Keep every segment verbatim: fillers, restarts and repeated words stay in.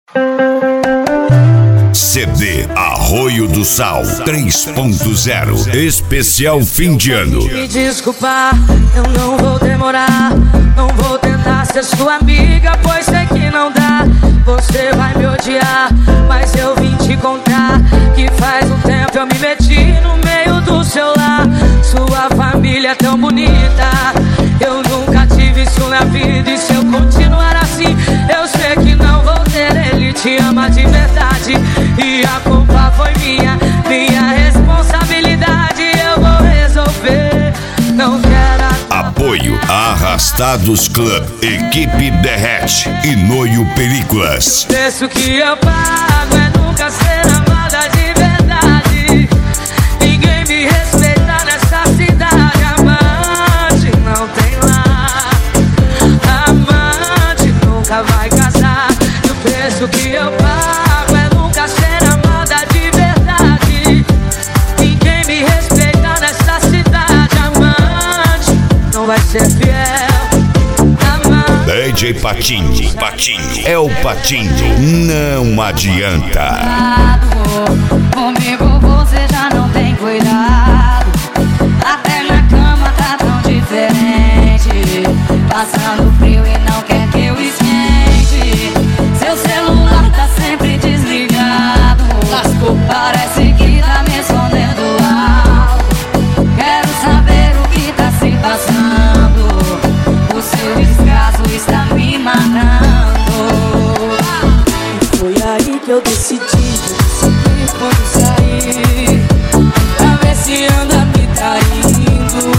C D Arroio do Sal três ponto zero. Especial fim de ano. Me desculpar, eu não vou demorar. Não vou tentar ser sua amiga, pois sei que não dá. Você vai me odiar, mas eu vim te contar que faz um tempo eu me meti no meio do seu lar. Sua família é tão bonita, eu nunca tive isso na vida. E se eu continuar assim, eu sei que não vou ter. Ele te ama de verdade e a culpa foi minha, minha responsabilidade. Eu vou resolver, não quero. Apoio Arrastados Club, Equipe Derrete e Noio Películas. O preço que eu pago é nunca ser amada de verdade. Ninguém me respeita nessa cidade. Amante não tem lá, amante nunca vai casar. E o preço que eu pago é nunca ser amada de verdade. Ninguém me respeita nessa cidade. Amante não vai ser fiel. D J Patinho, Patinho, é o Patinho, não adianta. Comigo você já não tem cuidado. Até na cama tá tão diferente. Passando frio e não quer que eu esquente. Seu celular tá sempre desligado. Parece que tá me escondendo algo. Quero saber o que tá se passando. O seu descaso está me matando. Foi aí que eu decidi, decidi quando sair, pra ver se anda me traindo.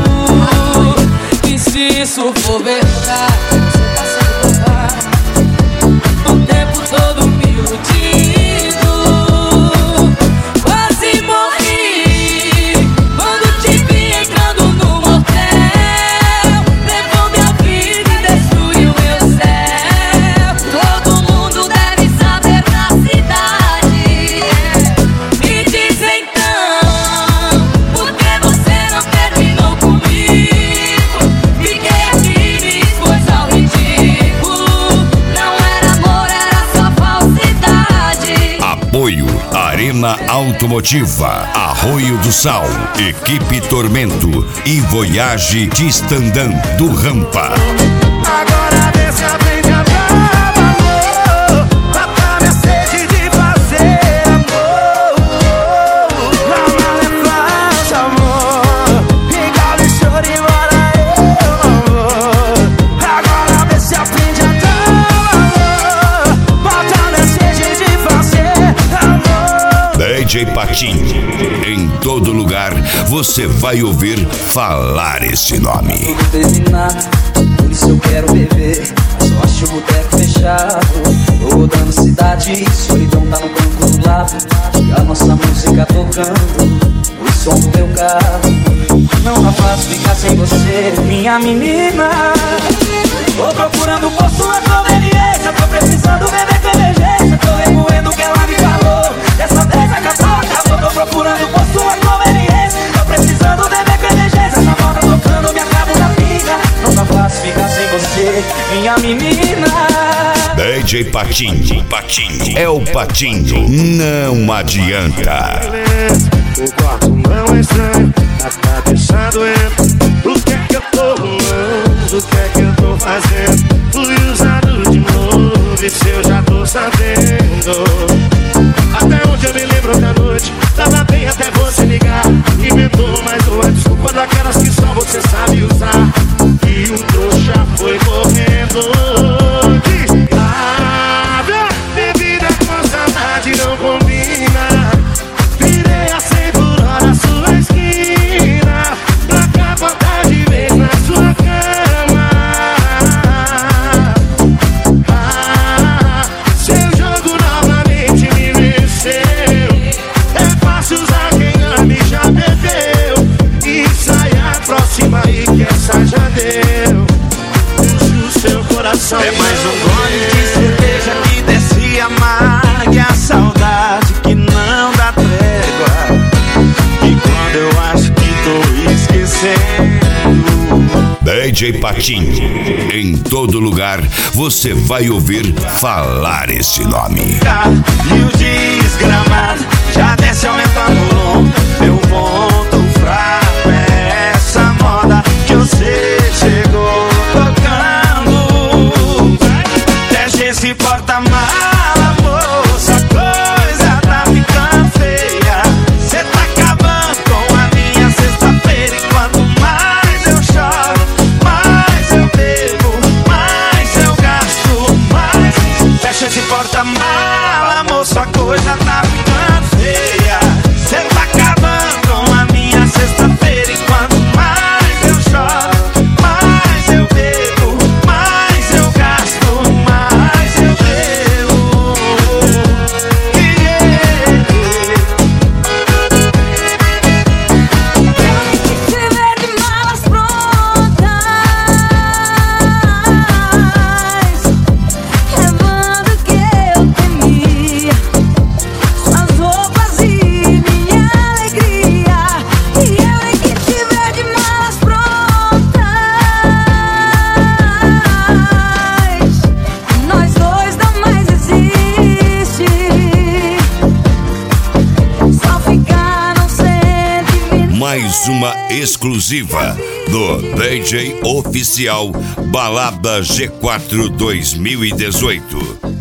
E se isso for verdade, você tá sendo tocado o tempo todo me iludindo. Quase morri quando te vi entrando no motel. Levou minha vida e destruiu meu céu. Todo mundo deve saber da cidade. Me diz então, por que você não terminou comigo? Fiquei aqui, me expôs ao ridículo. Não era amor, era só falsidade. Apoio Arena Automotiva, Arroio do Sal, Equipe Tormento e Voyage de Stendhal do Rampa. Agora vê se aprende a dar valor. Mata minha sede de fazer amor. Não é fácil, amor. Igual de choro embora eu não vou. Agora vê se aprende a dar valor. Mata minha sede de fazer amor. D J Patinho, em todo lugar você vai ouvir falar esse nome. Não teve nada, por isso eu quero beber. Só acho o boteco fechado. Tô rodando cidade, solidão tá no banco do lado. E a nossa música tocando, o som do teu carro. Não tá fácil ficar sem você, minha menina. Tô procurando por sua conveniência. Tô precisando beber com emergência. Tô remoendo o que ela me falou. Dessa vez acabou, acabou. Tô procurando por sua conveniência. Tô precisando beber com emergência. Essa moda tocando, me acabo da pinga. Não tá fácil ficar sem você, minha menina. D J Patinho, Patinho, é o Patinho, não adianta. O quarto não é estranho, a cabeça doendo. O que é que eu tô arrumando? O que é que eu tô fazendo? Fui usado de novo, isso eu já tô sabendo. Até onde eu me lembro da noite, tava bem até você ligar. Inventou mais uma desculpa daquelas que só você sabe usar. E um trouxa foi correndo. Desgrave, bebida com saudade não combina. Virei a cem por hora sua esquina, pra capotar de vez na sua cama. Ah, seu jogo novamente me venceu. É fácil usar quem ama e já bebeu. E sai a próxima e que essa já deu. Puxa o seu coração. É mais um gole de cerveja que desce amarga, e a saudade que não dá trégua. E quando eu acho que tô esquecendo, D J Patinho, Em todo lugar você vai ouvir falar esse nome. E o desgramado já desce aumentando o lombo. Eu volto fraco, é essa moda que você chegou tocando. Deixa esse porta-mala, moça, a coisa tá ficando feia. Cê tá acabando com a minha sexta-feira. E quanto mais eu choro, mais eu bebo, mais eu gasto, mais. Fecha esse porta-mala, moça, a coisa tá ficando feia. Cê tá acabando com a minha sexta-feira. E quanto mais eu choro, mais eu bebo, mais eu gasto, mais eu bebo. Yeah. Se tiver de malas prontas, levando o que eu temia, suas roupas e minha alegria. E eu é que tiver de malas prontas, nós dois não mais existe. Só ficar no cento e vinte. Mais uma exclusiva do D J Oficial Balada G quatro dois mil e dezoito.